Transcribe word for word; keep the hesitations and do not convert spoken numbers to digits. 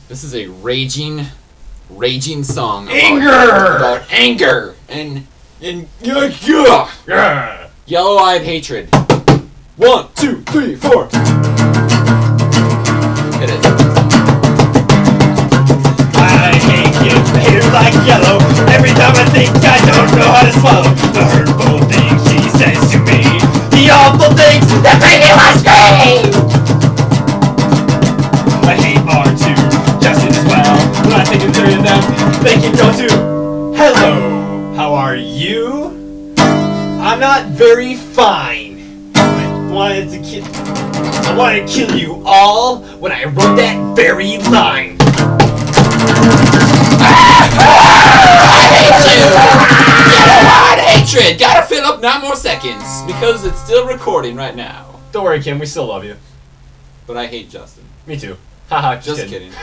This is a raging, raging song. Anger! About, about anger and and yeah, yeah, Yeah. yellow-eyed hatred. One, two, three, four. Hit it. I hate you, haters like yellow. Every time I think I don't know how to swallow the hurtful things she says to me, the awful things that make me want to scream. I hate R two, Justin as well. When I think of three of them, they can go to hello. How are you? I'm not very fine. I wanted to kill. I wanted to kill you all when I wrote that very line. Yellow-eyed hatred. Gotta fill up nine more seconds because it's still recording right now. Don't worry, Kim. We still love you. But I hate Justin. Me too. Haha, just, Just kidding. kidding.